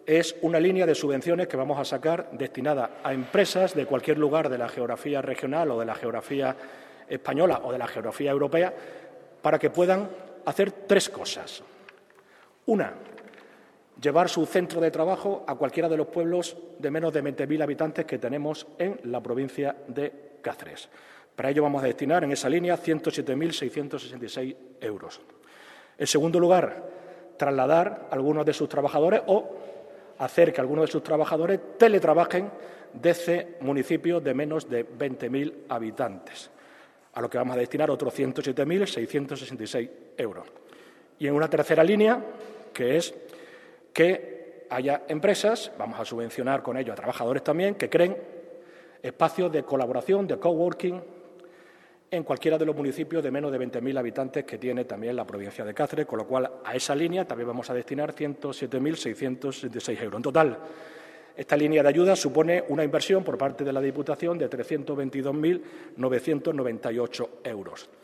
es una línea de subvenciones que vamos a sacar destinada a empresas de cualquier lugar de la geografía regional o de la geografía española o de la geografía europea para que puedan hacer tres cosas. Una, llevar su centro de trabajo a cualquiera de los pueblos de menos de 20.000 habitantes que tenemos en la provincia de Cáceres. Para ello vamos a destinar en esa línea 107.666 euros. En segundo lugar, trasladar a algunos de sus trabajadores o hacer que algunos de sus trabajadores teletrabajen desde municipios de menos de 20.000 habitantes, a lo que vamos a destinar otros 107.666 euros. Y en una tercera línea, que es que haya empresas, vamos a subvencionar con ello a trabajadores también, que creen espacios de colaboración, de coworking, en cualquiera de los municipios de menos de 20.000 habitantes que tiene también la provincia de Cáceres, con lo cual a esa línea también vamos a destinar 107.666 euros. En total, esta línea de ayuda supone una inversión por parte de la Diputación de 322.998 euros.